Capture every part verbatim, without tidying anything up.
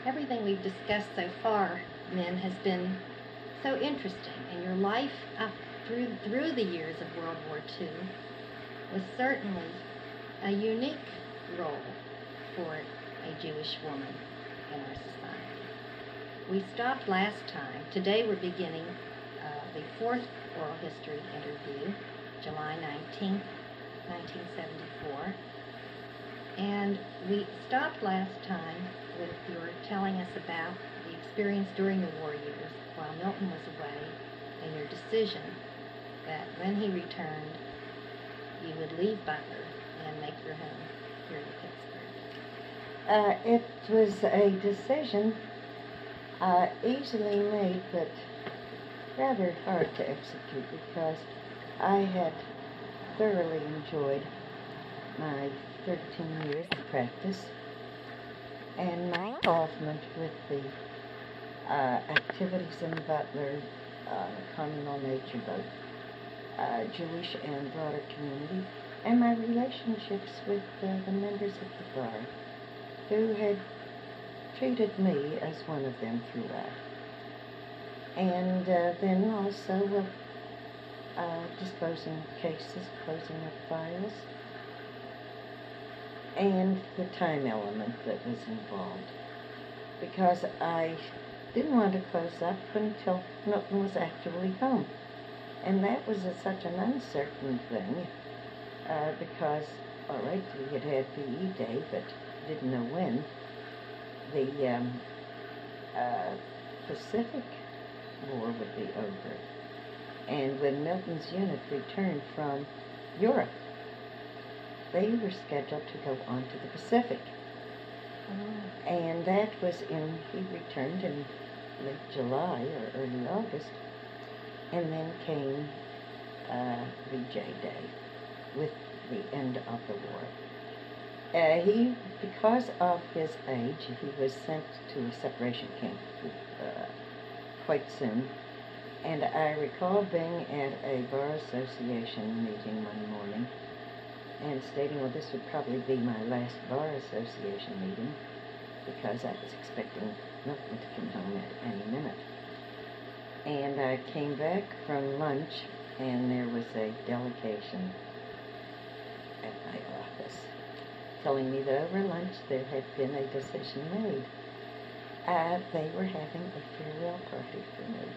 everything we've discussed so far, Min, has been so interesting, and your life up through through the years of World War Two was certainly a unique role for a Jewish woman in our society. We stopped last time. Today we're beginning uh, the fourth oral history interview, July nineteenth, nineteen seventy-four. And we stopped last time with your telling us about the experience during the war years while Milton was away, and your decision that when he returned, you would leave Butler and make your home here in Pittsburgh. Uh, it was a decision uh, easily made, but rather hard to execute because I had thoroughly enjoyed my thirteen years of practice and my involvement with the uh, activities in Butler, uh, communal nature, both uh, Jewish and broader community, and my relationships with uh, the members of the bar who had treated me as one of them throughout. And uh, then also uh, uh, disposing of cases, closing up files, and the time element that was involved. Because I didn't want to close up until Milton was actually home. And that was a, such an uncertain thing, uh, because, all right, we had had V E Day, but didn't know when. The um, uh, Pacific War would be over. And when Milton's unit returned from Europe, they were scheduled to go on to the Pacific. Oh. And that was in, he returned in late July or early August, and then came uh, V J Day with the end of the war. Uh, he, because of his age, he was sent to a separation camp uh, quite soon. And I recall being at a bar association meeting one morning and stating, well, this would probably be my last bar association meeting because I was expecting Milton to come home at any minute. And I came back from lunch, and there was a delegation at my office telling me that over lunch there had been a decision made. Uh, they were having a farewell party for me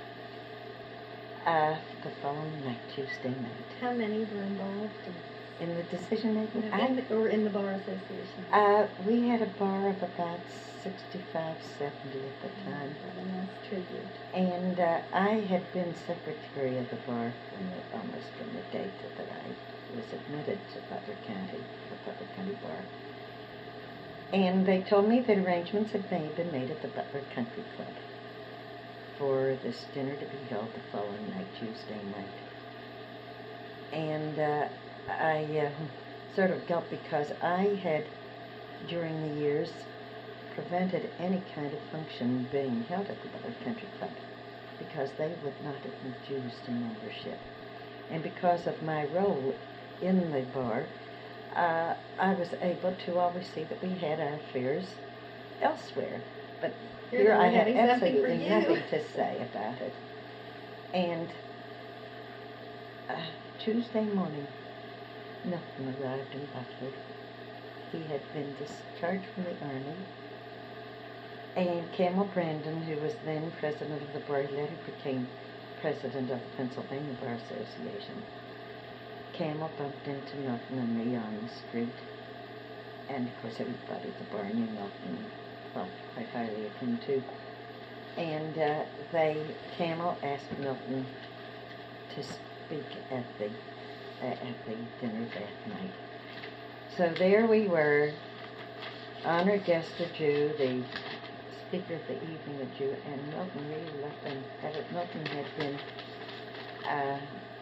uh, the following night, Tuesday night. How many were involved in, in the decision making? In the, or in the bar association? Uh, we had a bar of about sixty-five, seventy at the time. What a nice tribute. And uh, I had been secretary of the bar from the, almost from the date that I was admitted to Butler County, the Butler County Bar. And they told me that arrangements had made, been made at the Butler Country Club for this dinner to be held the following night, Tuesday night. And uh, I uh, sort of gulped because I had, during the years, prevented any kind of function being held at the Butler Country Club because they would not admit Jews to membership. And because of my role in the bar, uh, I was able to always see that we had our affairs elsewhere. But You're here I have having something for absolutely you. nothing to say about it. And uh, Tuesday morning, Milton arrived in Butler. He had been discharged from the Army. And Camel Brandon, who was then president of the bar, later became president of the Pennsylvania Bar Association. Camel bumped into Milton and me on the street. And, of course, everybody at the bar knew Milton, thought quite highly of him, too. And uh, they, Camel asked Milton to speak at the, uh, at the dinner that night. So there we were, honored guest a Jew, the speaker of the evening a Jew, and Milton really loved them. Milton had been uh,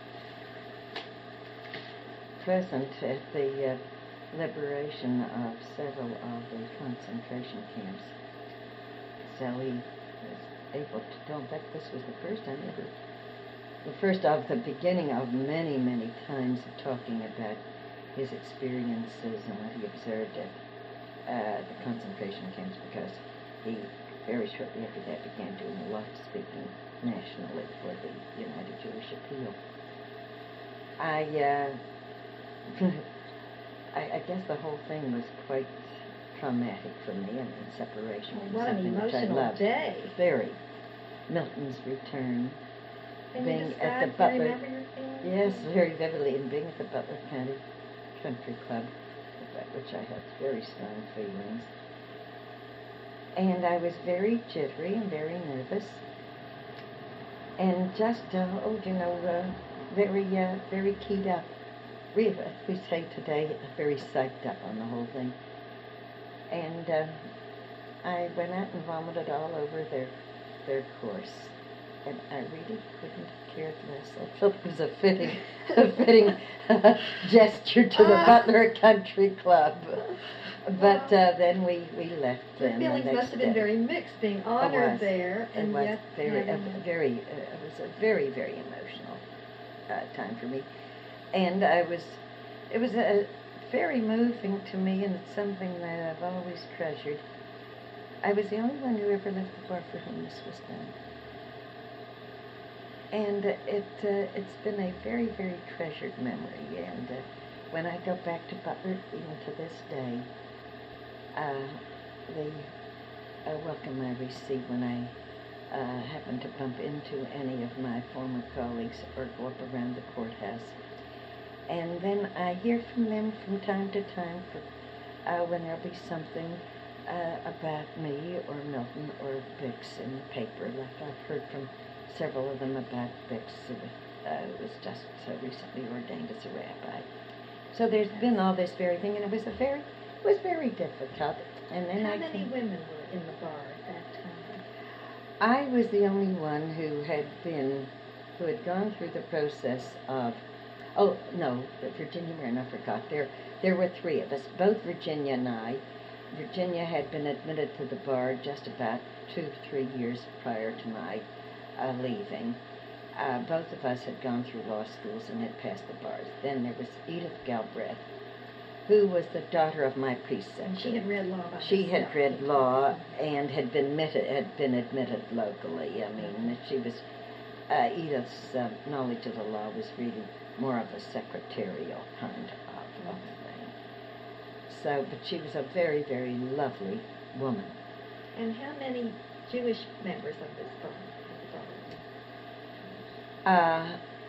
present at the uh, liberation of several of the concentration camps. So he was able to tell. In fact, this was the first time ever, the first of the beginning of many, many times of talking about his experiences and what he observed at uh, the concentration camps, because he very shortly after that began doing a lot of speaking nationally for the United Jewish Appeal. I, uh, I, I guess the whole thing was quite traumatic for me. I mean, separation from What an something which I emotional loved. day. Very. Milton's return. Can being you at the describe, Butler. do you remember your feelings? Yes, very vividly, and being at the Butler County Country Club, about which I had very strong feelings. And I was very jittery and very nervous, and just, uh, oh, you know, uh, very, uh, very keyed up. We, uh, we say today, very psyched up on the whole thing. And uh, I went out and vomited all over their, their course. And I really couldn't have cared less. I felt it was a fitting, a fitting uh, gesture to the Butler Country Club. But uh, then we, we left Your them feelings the next must have been day. very mixed, being It honored was. there, It and was yet very, a, having a- very, uh, it was a very, very emotional uh, time for me. And I was, it was uh, very moving to me, and it's something that I've always treasured. I was the only one who ever left the bar for whom this was done. And uh, it, uh, it's been a very, very treasured memory. And uh, when I go back to Butler, even to this day, uh, the uh, welcome I receive when I uh, happen to bump into any of my former colleagues or go up around the courthouse. And then I hear from them from time to time for, uh, when there'll be something uh, about me or Milton or Bix in the paper, like I've heard from several of them about Bix, who uh, was just so recently ordained as a rabbi. So there's been all this very thing, and it was a very, it was very difficult. And then How I many came, women were in the bar at that time? I was the only one who had been, who had gone through the process of, oh, no, Virginia Marin, I forgot. There, there were three of us, both Virginia and I. Virginia had been admitted to the bar just about two, three years prior to my uh, leaving. Uh, both of us had gone through law schools and had passed the bars. Then there was Edith Galbraith, who was the daughter of my preceptor. And she had read law by She had herself. read law and had been admitted, had been admitted locally. I mean, she was, uh, Edith's uh, knowledge of the law was really more of a secretarial kind of, of thing. So, but she was a very, very lovely woman. And how many Jewish members of this bar? Uh,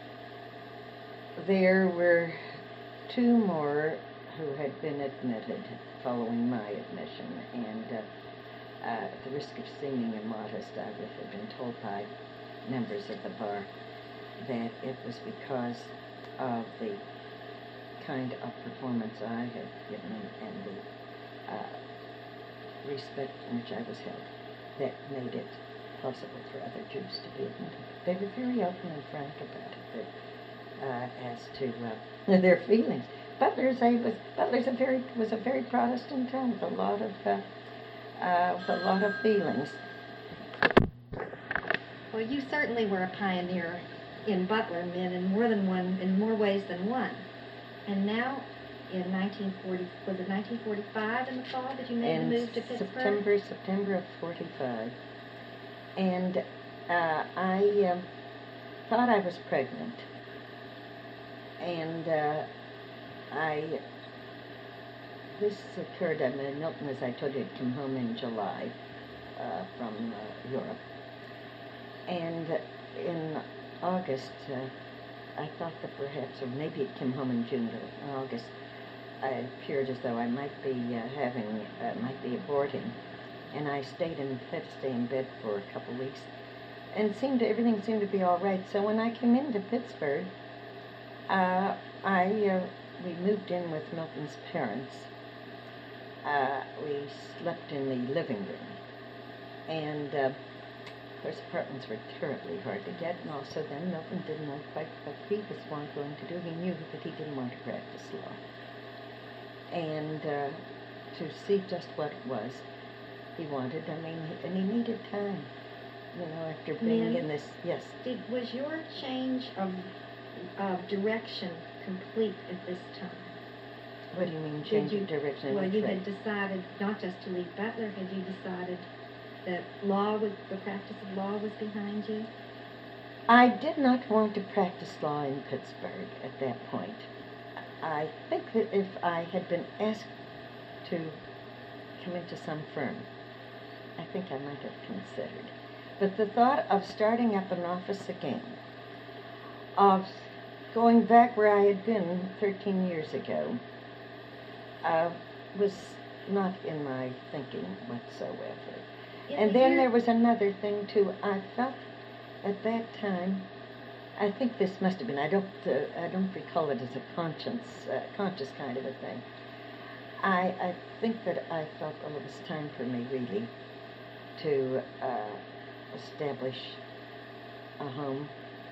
there were two more who had been admitted following my admission, and uh, uh, at the risk of seeming immodest, I would have been told by members of the bar that it was because of the kind of performance I had given and the uh, respect in which I was held that made it possible for other Jews to be admitted. They were very open and frank about it, but, uh, as to uh, their feelings. Butler's a was Butler's a very was a very Protestant town with a lot of uh, uh, with a lot of feelings. Well, you certainly were a pioneer in Butler, Min, in more than one, in more ways than one. And now, in nineteen forty, was it nineteen forty-five in the fall that you made In the move to Pittsburgh? September September of forty-five, and uh, I um, thought I was pregnant, and uh, I. This occurred. I mean, Milton, as I told you, had come home in July uh, from uh, Europe, and in August, uh, I thought that perhaps, or maybe it came home in June, but in August, I appeared as though I might be uh, having, uh, might be aborting, and I stayed in, had to stay in bed for a couple weeks, and seemed to, everything seemed to be all right. So when I came into Pittsburgh, uh, I uh, we moved in with Milton's parents. Uh, we slept in the living room, and uh, of course apartments were terribly hard to get, and also then Milton didn't know quite what he was want- going to do. He knew that he didn't want to practice law, and uh, to see just what it was he wanted. I mean, and he needed time, you know, after being Min, in this. Yes. Did, was your change of, of direction complete at this time? What do you mean, Did change you- of direction? Well, Which you way? had decided not just to leave Butler, had you decided that law was, the practice of law was behind you? I did not want to practice law in Pittsburgh at that point. I think that if I had been asked to come into some firm, I think I might have considered. But the thought of starting up an office again, of going back where I had been thirteen years ago, uh, was not in my thinking whatsoever. In And the then year- there was another thing too. I felt at that time, I think this must have been, I don't, uh, I don't recall it as a conscience, uh, conscious kind of a thing. I, I think that I felt, well, it was time for me really to uh, establish a home.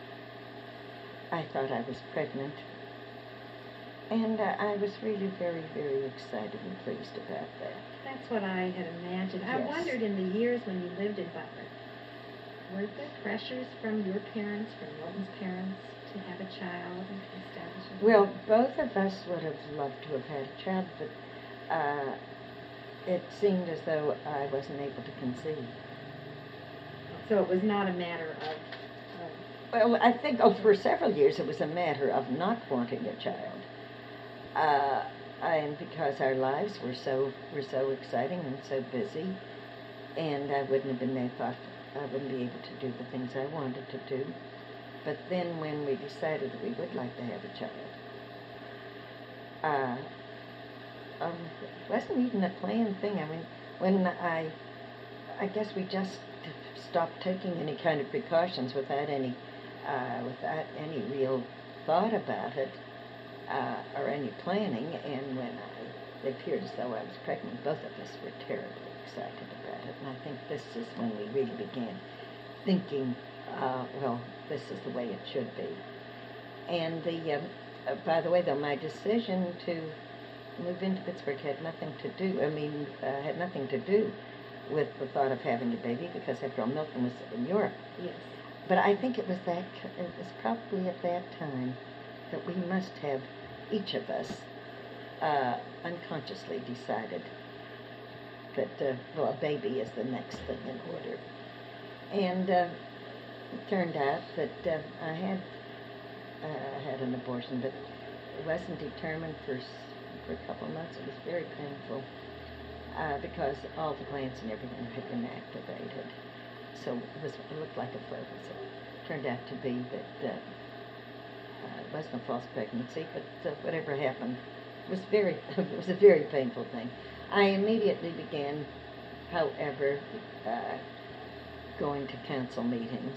I thought I was pregnant, and uh, I was really very, very excited and pleased about that. That's what I had imagined. I Yes. wondered in the years when you lived in Butler, were there pressures from your parents, from Milton's parents, to have a child and to establish a Well, home? both of us would have loved to have had a child, but uh, it seemed as though I wasn't able to conceive. So it was not a matter of, of Well, I think oh, for several years it was a matter of not wanting a child, uh, and because our lives were so were so exciting and so busy, and I wouldn't have been there. Thought I wouldn't be able to do the things I wanted to do. But then, when we decided that we would like to have a child, uh, um, it wasn't even a planned thing. I mean, when I, I guess we just stopped taking any kind of precautions without any. Uh, without any real thought about it uh, or any planning, and when I, it appeared as though I was pregnant, both of us were terribly excited about it, and I think this is when we really began thinking, uh, well, this is the way it should be. And the, um, uh, by the way, though, my decision to move into Pittsburgh had nothing to do, I mean, uh, had nothing to do with the thought of having a baby, because after all, Milton was in Europe. yes. But I think it was that, it was probably at that time that we must have, each of us, uh, unconsciously decided that, uh, well, a baby is the next thing in order. And uh, it turned out that uh, I had uh, had an abortion, but it wasn't determined for, s- for a couple of months. It was very painful uh, because all the glands and everything had been activated. So it, was, it looked like a focus. It turned out to be that uh, uh, it wasn't a false pregnancy, but uh, whatever happened was very, it was a very painful thing. I immediately began, however, uh, going to council meetings.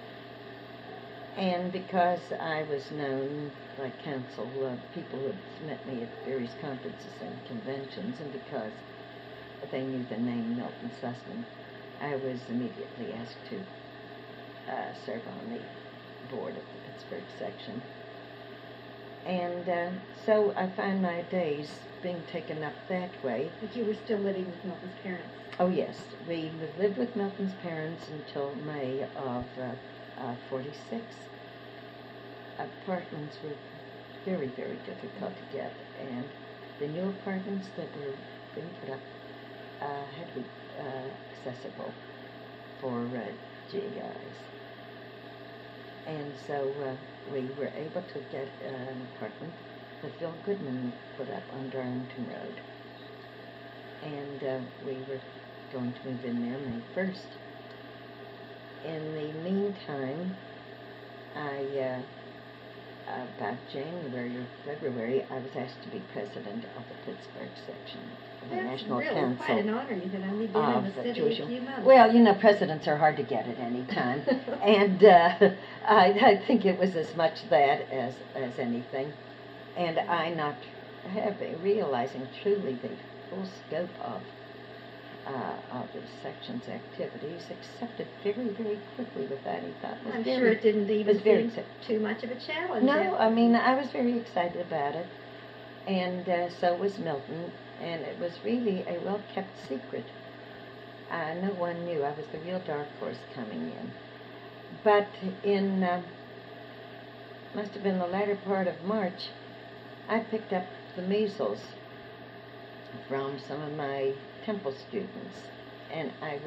And because I was known by council, uh, people had met me at various conferences and conventions, and because they knew the name Milton Sussman, I was immediately asked to uh, serve on the board of the Pittsburgh section. And uh, so I found my days being taken up that way. But you were still living with Milton's parents. Oh, yes. We lived with Milton's parents until May of uh, uh, forty-six. Apartments were very, very difficult to get, and the new apartments that were being put up uh, had to be uh, accessible for uh, G Is. And so uh, we were able to get uh, an apartment that Phil Goodman put up on Darlington Road. And uh, we were going to move in there May first. In the meantime, I, uh, about January or February, I was asked to be president of the Pittsburgh section of the That's National really Council quite an honor. You had only been in of the the city Jewish. a few months. Well, you know, presidents are hard to get at any time, and uh, I, I think it was as much that as as anything. And I not having realizing truly the full scope of uh, of the section's activities, accepted very, very quickly without any thought. It was I'm very- sure it didn't even was very seem accept- too much of a challenge. No, after- I mean, I was very excited about it, and uh, so was Milton, and it was really a well-kept secret. Uh, no one knew. I was the real dark horse coming in. But in, uh, must have been the latter part of March, I picked up the measles from some of my Temple students, and I was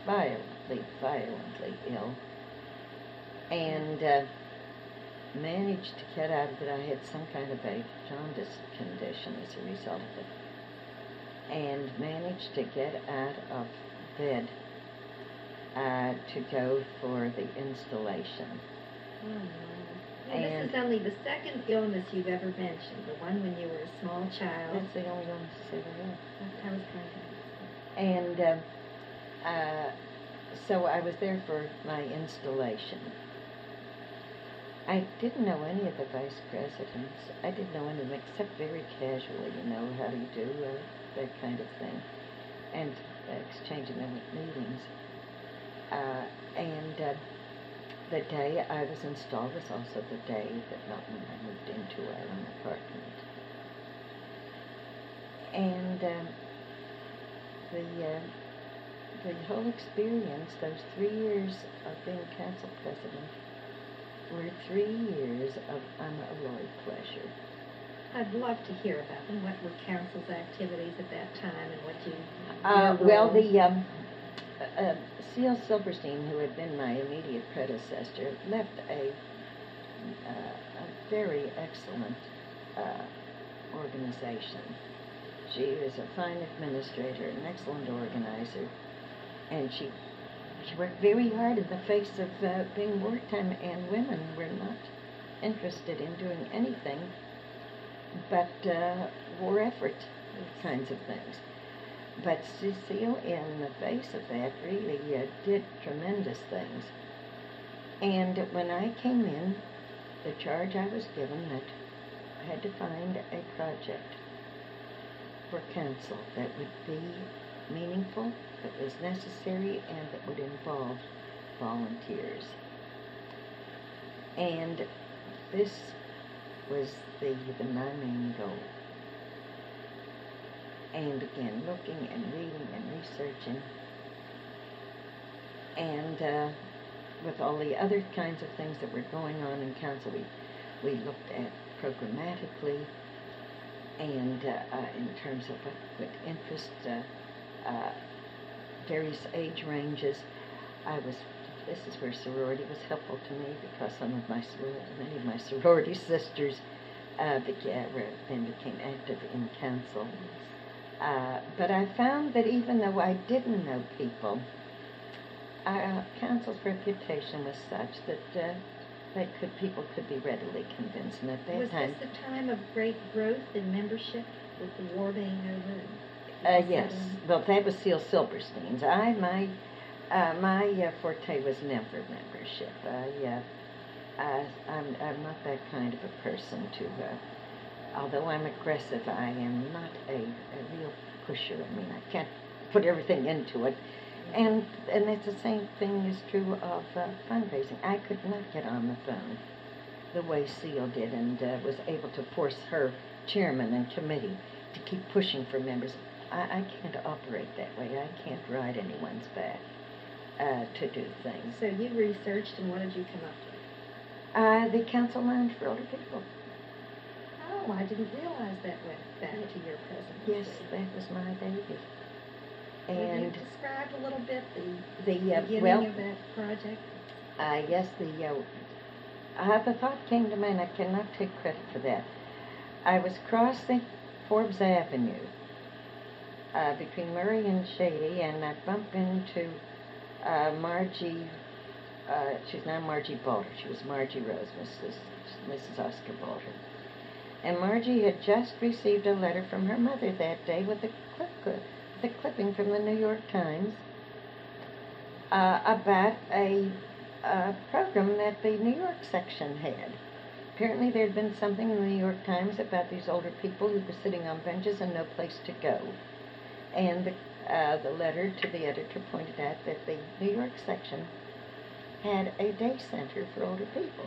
violently, violently ill, and uh, managed to get out of it. I had some kind of a jaundice condition as a result of it, and managed to get out of bed uh, to go for the installation. Oh, no. And this is only the second illness you've ever mentioned, the one when you were a small child. That's the only illness I ever had. I was kind of... And uh, uh, so I was there for my installation. I didn't know any of the vice presidents. I didn't know any of them except very casually, you know, how do you do, uh, that kind of thing, and uh, exchanging them at meetings. Uh, and uh, the day I was installed was also the day that Milton and I moved into our own apartment. And um, the uh, the whole experience, those three years of being council president, were three years of unalloyed pleasure. I'd love to hear about them. What were council's activities at that time, and what you... Uh, your well, role? the um, uh, uh, C L Silverstein, who had been my immediate predecessor, left a, uh, a very excellent uh, organization. She was a fine administrator, an excellent organizer, and she she worked very hard in the face of uh, being wartime, and women were not interested in doing anything but uh, war effort kinds of things. But Cecile, in the face of that, really uh, did tremendous things. And when I came in, the charge I was given that I had to find a project for council that would be meaningful, that was necessary, and that would involve volunteers. And this was the, the my main goal. And again, looking and reading and researching, and uh, with all the other kinds of things that were going on in council, we, we looked at programmatically, and uh, uh, in terms of what would interest uh, uh, various age ranges. I was, this is where sorority was helpful to me, because some of my, many of my sorority sisters uh, began, were, then became active in council. Uh, but I found that even though I didn't know people, our council's reputation was such that uh, that could people could be readily convinced. And at that was time, this a time of great growth in membership with the war being over? Uh, yes. Well, that was C L Silverstein's. I my uh, my uh, forte was never membership. I, uh, I I'm I'm not that kind of a person to. Uh, although I'm aggressive, I am not a, a real pusher. I mean, I can't put everything into it. And and it's the same thing is true of uh, fundraising. I could not get on the phone the way Seal did, and uh, was able to force her chairman and committee to keep pushing for members. I, I can't operate that way. I can't ride anyone's back uh, to do things. So you researched, and what did you come up with? Uh, the council lounge for older people. Oh, I didn't realize that went back to your presidency. Yes, that was my baby. And Would you describe a little bit the, the uh, beginning well, of that project? Uh, yes, the uh, uh, the thought came to me, and I cannot take credit for that. I was crossing Forbes Avenue uh, between Murray and Shady, and I bumped into uh, Margie. Uh, she's now Margie Balter. She was Margie Rose, Missus Missus Oscar Balter. And Margie had just received a letter from her mother that day with a clip. the clipping from the New York Times uh, about a, a program that the New York section had. Apparently there had been something in the New York Times about these older people who were sitting on benches and no place to go. And the, uh, the letter to the editor pointed out that the New York section had a day center for older people.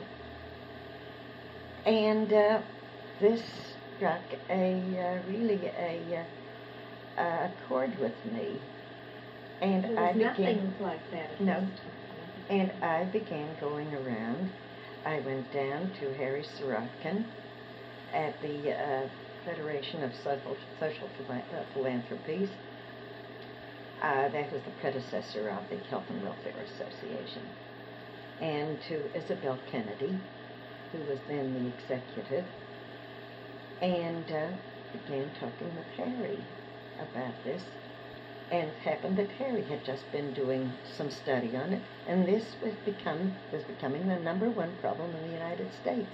And uh, this struck a uh, really a... Uh, Uh, accord with me, and there was I began nothing like that at no, this time. and I began going around. I went down to Harry Sorokin at the uh, Federation of Social, Social Phila- uh, Philanthropies. Uh, that was the predecessor of the Health and Welfare Association. And to Isabel Kennedy, who was then the executive, and uh, began talking with Harry about this. And it happened that Harry had just been doing some study on it, and this was become was becoming the number one problem in the United States.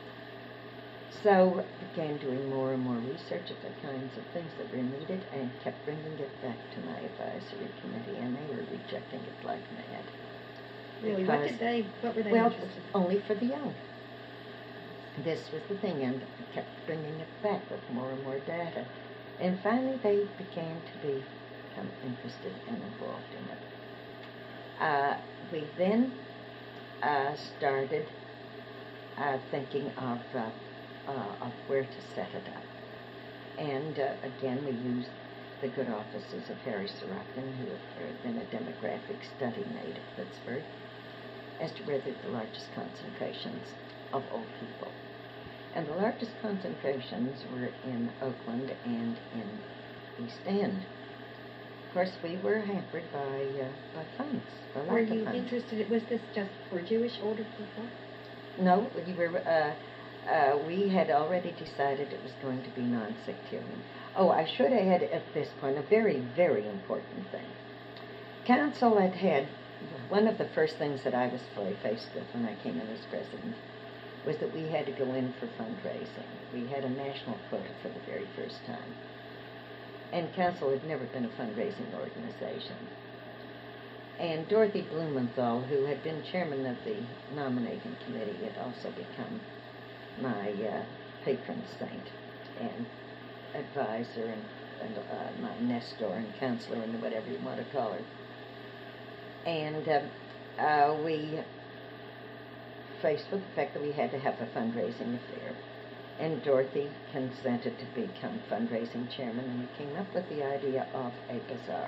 So began doing more and more research of the kinds of things that were needed, and kept bringing it back to my advisory committee, and they were rejecting it like mad. Really, what did they? What were they Well, interested in? only for the young. This was the thing, and I kept bringing it back with more and more data. And finally, they began to be, become interested and involved in it. Uh, we then uh, started uh, thinking of, uh, uh, of where to set it up. And uh, again, we used the good offices of Harry Sorokin, who had been a demographic study made at Pittsburgh, as to where the largest concentrations of old people. And the largest concentrations were in Oakland and in East End. Of course, we were hampered by uh, by funds. By lack Were of you funds. interested? Was this just for Jewish older people? No, we were. Uh, uh, we had already decided it was going to be non-sectarian. Oh, I should add at this point a very, very important thing. Council had had one of the first things that I was fully faced with when I came in as president was that we had to go in for fundraising. We had a national quota for the very first time. And Council had never been a fundraising organization. And Dorothy Blumenthal, who had been chairman of the nominating committee, had also become my uh, patron saint and advisor and, and uh, my nestor and counselor and whatever you want to call her. And uh, uh, we faced with the fact that we had to have a fundraising affair. And Dorothy consented to become fundraising chairman, and we came up with the idea of a bazaar.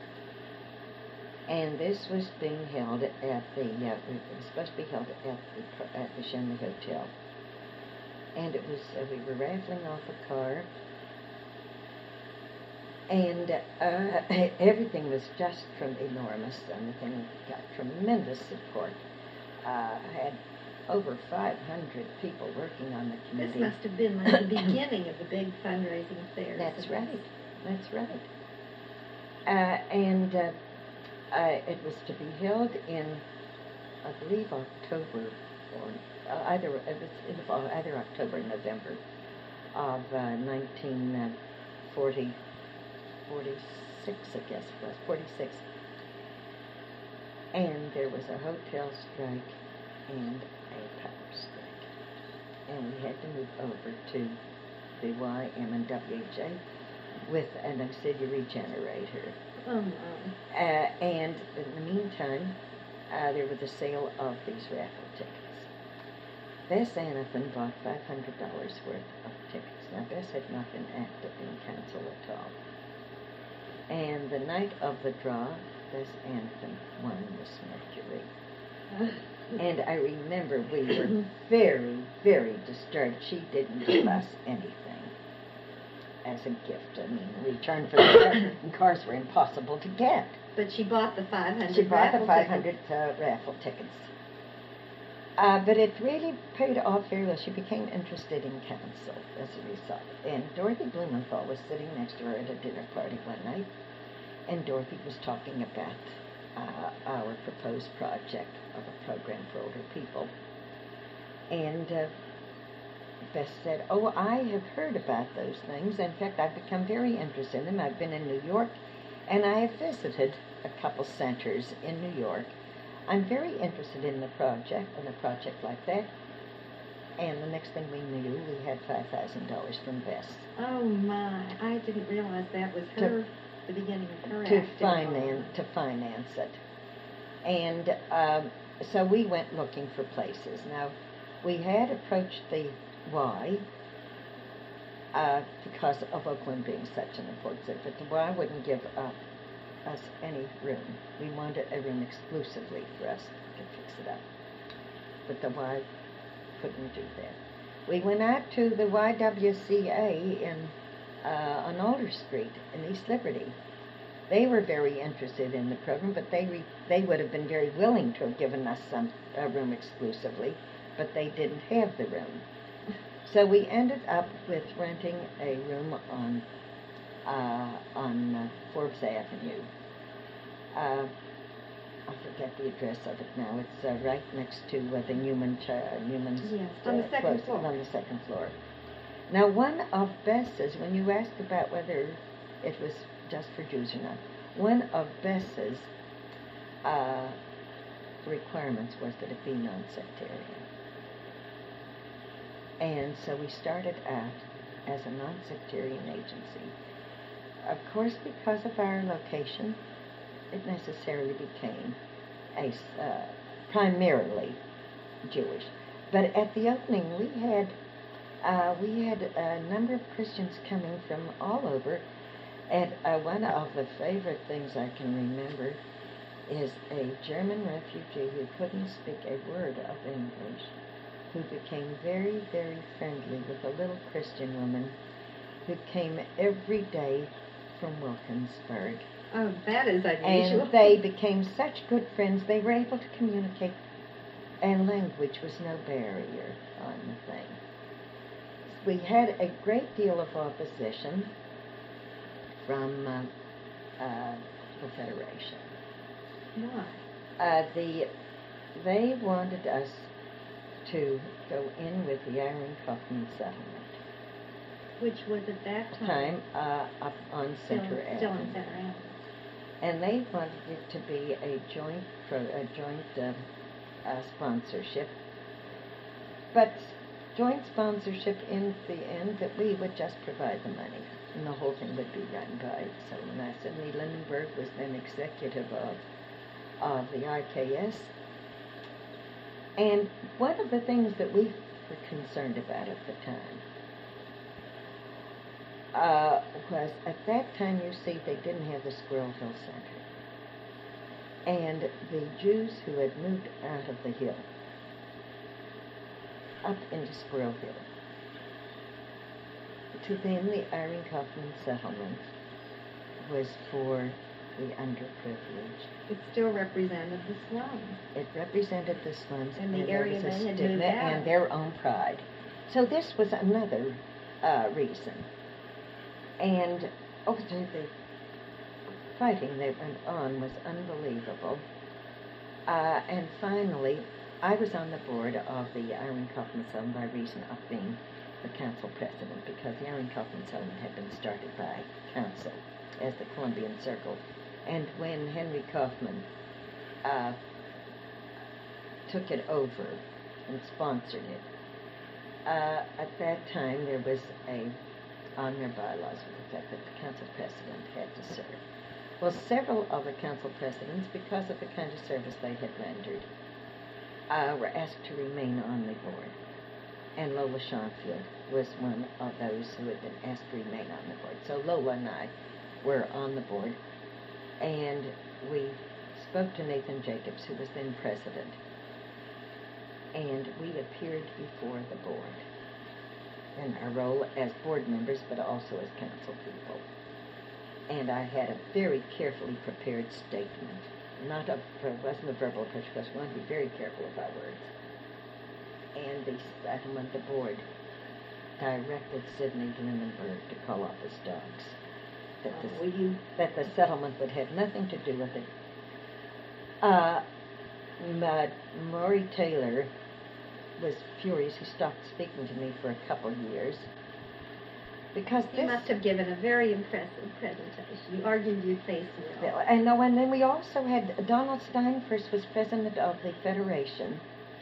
And this was being held at the, uh, it was supposed to be held at the, at the Chenier Hotel. And it was, uh, we were raffling off a car, and uh, everything was just from enormous, and the thing got tremendous support. Uh, had over five hundred people working on the committee. This must have been like the beginning of the big fundraising affairs. That's right. That's right. Uh, and uh, uh, it was to be held in, I believe, October, or uh, either it was in the fall, either October or November of uh, nineteen forty, forty-six, I guess it was, forty-six. And there was a hotel strike and a power strike. And we had to move over to the Y M and W J with an auxiliary generator. Oh, my. Uh, and in the meantime, uh, there was the sale of these raffle tickets. Bess Anathan bought five hundred dollars worth of tickets. Now, Bess had not been active in council at all. And the night of the draw, Bess Anathan won Miss Mercury. And I remember we were very, very disturbed. She didn't give us anything as a gift. I mean, in return for the car, and cars were impossible to get. But she bought the five hundred. She bought the raffle five hundred tickets. uh, raffle tickets. Uh, but it really paid off very well. She became interested in council as a result. And Dorothy Blumenthal was sitting next to her at a dinner party one night, and Dorothy was talking about uh, our proposed project of a program for older people. And uh, Bess said, oh, I have heard about those things. In fact, I've become very interested in them. I've been in New York, and I have visited a couple centers in New York. I'm very interested in the project, in a project like that. And the next thing we knew, we had five thousand dollars from Bess. Oh, my. I didn't realize that was her, To- the beginning of her to acting finance role. to finance it. And um, so we went looking for places. Now, we had approached the Y uh, because of Oakland being such an important city, but the Y wouldn't give up us any room. We wanted a room exclusively for us to fix it up. But the Y couldn't do that. We went out to the Y W C A in uh, on Alder Street in East Liberty, they were very interested in the program, but they re- they would have been very willing to have given us some a room exclusively, but they didn't have the room. So we ended up with renting a room on uh, on uh, Forbes Avenue. Uh, I forget the address of it now. It's uh, right next to uh, the Newman uh, Newman's. Yes, uh, on the second close- floor. On the second floor. Now, one of Bess's, when you asked about whether it was just for Jews or not, one of Bess's uh, requirements was that it be non-sectarian. And so we started out as a non-sectarian agency. Of course, because of our location, it necessarily became a uh, primarily Jewish. But at the opening, we had uh, we had a number of Christians coming from all over. And uh, one of the favorite things I can remember is a German refugee who couldn't speak a word of English, who became very, very friendly with a little Christian woman who came every day from Wilkinsburg. Oh, that is unusual. And they became such good friends, they were able to communicate, and language was no barrier on the thing. We had a great deal of opposition from uh, uh, the Federation. Why? Uh, the, they wanted us to go in with the Irene Kaufman settlement. Which was at that time, Time uh, up on still, Center Avenue. still on Center Avenue. And they wanted it to be a joint pro, a joint uh, uh, sponsorship. But joint sponsorship in the end that we would just provide the money, and the whole thing would be run by Solomon Mason. Lee Lindenberg was then executive of of the I K S. And one of the things that we were concerned about at the time uh, was, at that time, you see, they didn't have the Squirrel Hill Center. And the Jews who had moved out of the hill up into Squirrel Hill, to them the Irene Kaufman settlement was for the underprivileged. It still represented the slums. It represented the slums, And the there area was a then had stigma moved out. and their own pride. So this was another uh, reason. And oh, the, the fighting that went on was unbelievable. Uh, and finally, I was on the board of the Irene Kaufman settlement by reason of being the council president, because the Irene Kaufman settlement had been started by council as the Columbian Circle. And when Henry Kaufman uh, took it over and sponsored it, uh, at that time there was a, on their bylaws, with the fact that the council president had to serve. Well, several of the council presidents, because of the kind of service they had rendered, uh, were asked to remain on the board. And Lola Schonfield was one of those who had been asked to remain on the board. So Lola and I were on the board, and we spoke to Nathan Jacobs, who was then president, and we appeared before the board in our role as board members, but also as council people. And I had a very carefully prepared statement. Not a, it wasn't a verbal approach, because we wanted to be very careful with our words. And the settlement, the board, directed Sidney Lindenberg to call off his dogs. That, Oh, the, will you? that the settlement would have nothing to do with it. Uh, but Maury Taylor was furious. He stopped speaking to me for a couple of years. Because You this... must have given a very impressive presentation. You argued you faced it all. And, no, and then we also had, Donald Stein first was president of the Federation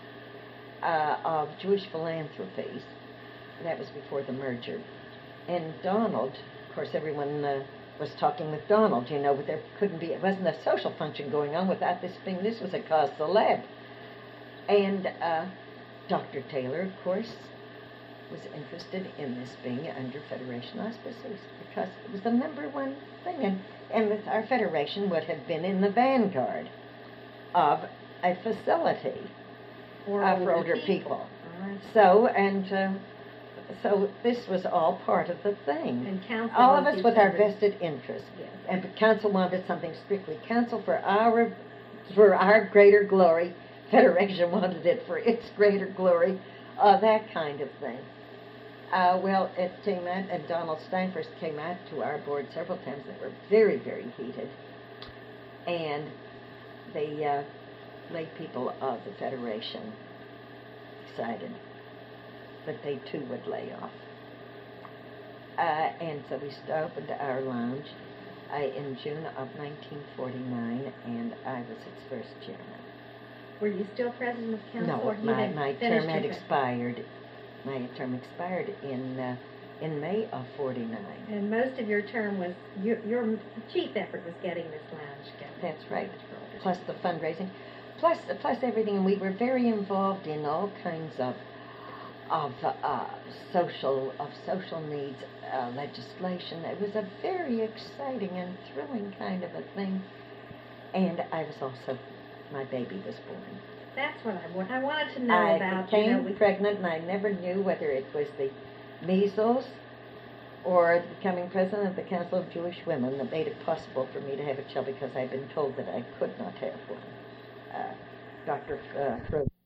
uh, of Jewish Philanthropies. That was before the merger. And Donald, of course, everyone uh, was talking with Donald, you know, but there couldn't be, it wasn't a social function going on without this being, this was a cause célèbre. And uh, Doctor Taylor, of course, was interested in this being under Federation auspices, because it was the number one thing, and, and that our Federation would have been in the vanguard of a facility For uh, older for older people. people. All right. So, and uh, so this was all part of the thing. And council All of was us with our determined- vested interests. Yes. And the council wanted something strictly council for our, for our greater glory. Federation wanted it for its greater glory. Uh, that kind of thing. Uh, well, it came out, and Donald Steinfurst came out to our board several times that were very, very heated. And the uh, lay people of the Federation decided that they too would lay off. Uh, and so we st- opened our lounge uh, in June of nineteen forty-nine, and I was its first chairman. Were you still president of council? No, or you my, had my finished term had your- expired. My term expired in uh, in May of forty-nine. And most of your term was, your, your chief effort was getting this lounge going. That's right. Plus the fundraising, plus plus everything, and we were very involved in all kinds of of uh, social of social needs uh, legislation. It was a very exciting and thrilling kind of a thing. And I was also, my baby was born. That's what I want. I wanted to know I about. became you know, we, pregnant, and I never knew whether it was the measles or becoming president of the Council of Jewish Women that made it possible for me to have a child, because I'd been told that I could not have one. Uh, Doctor Uh, Fro-